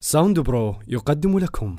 ساوند برو يقدم لكم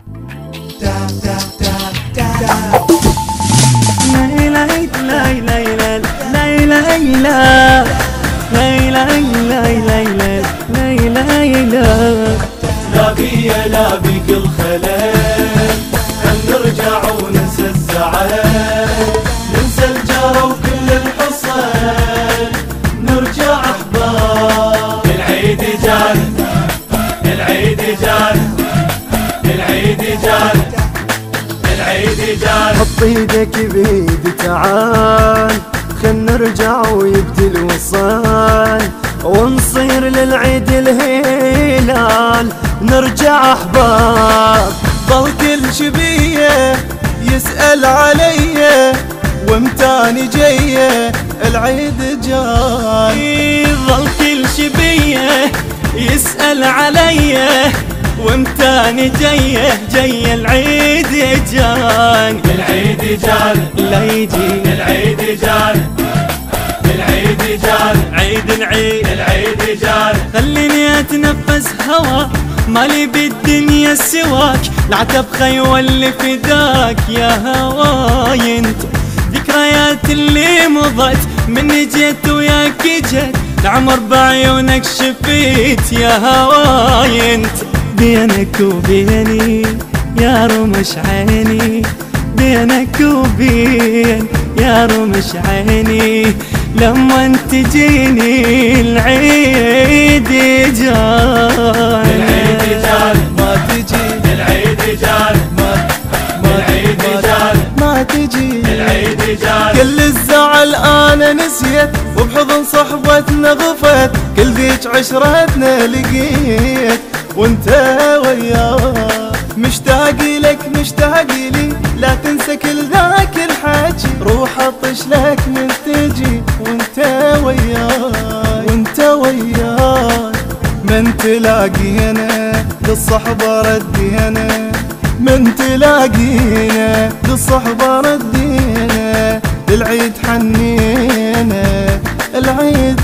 لا بي لا بك الخلل، خل نرجع وننسى الزعل، ننسى الجار وكل الحصل، نرجع احباب. العيد جانا العيد جانا العيد جانا العيد جانا. حط ايدك بيدي تعال، خل نرجع ويبدي الوصال، ونصير للعيد الهلال، نرجع احباب. ظل كل شبيه يسأل علي ومتاني جيه العيد جاي. ظل كل شبيه يسأل علي ومتاني جيه العيد جاي. العيد جانا لا يجي العيد جانا العيد جانا عيد العيد العيد جانا. خليني اتنفس هوا، مالي بالدنيا سواك، العتب خيول فداك يا هواي. انت ذكريات اللي مضت من جيت وياك جت، العمر بعيونك شفيت يا هواي. انت بينك وبيني يا رمش عيني، بينك وبين يا رمش عيني، لما تجيني العيد جاي. العيد جانا ما تجي العيد جانا العيد جانا ما تجي العيد جانا. كل الزعل انا نسيت، وبحضن صحبتنا غفت، كل ذيك عشرتنا لقيت وانت وياه. مشتاق لك مشتاق لي، لا تنسى كل ذاك الحكي، روح اطش لك من تجي وانت وياي وانت وياي. من تلاقينا للصحبة ردينا، من تلاقينا للصحبة ردينا، للعيد حنينا العيد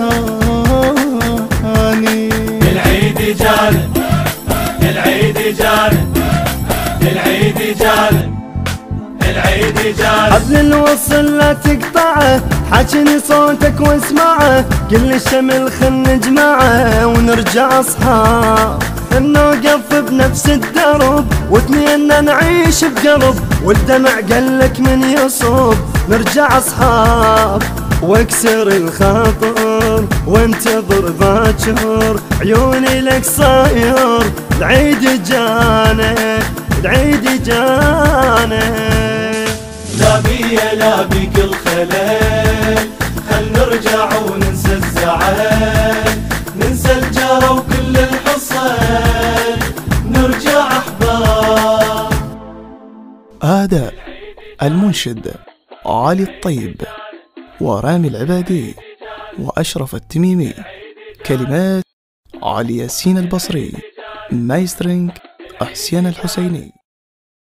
جاني. العيد جانا العيد جانا العيد جانا العيد جانا. حبل الوصل لا تقطعه، حاجني صوتك واسمعه، كل الشمل خل نجمعه ونرجع اصحاب. نوقف بنفس الدرب وتنينا نعيش بقلب، والدمع قلك من يصب، نرجع اصحاب. واكسر الخاطر وانتظر ذاكر، عيوني لك صاير، العيد جانا العيد جانا. لا بي لا بك الخلل، خل نرجع وننسى الزعل، ننسى الجار وكل الحصل، نرجع احباب. أداء المنشد علي الطيب ورامي العبادي وأشرف التميمي، كلمات علي ياسين البصري، مايسترينج حسين الحسيني.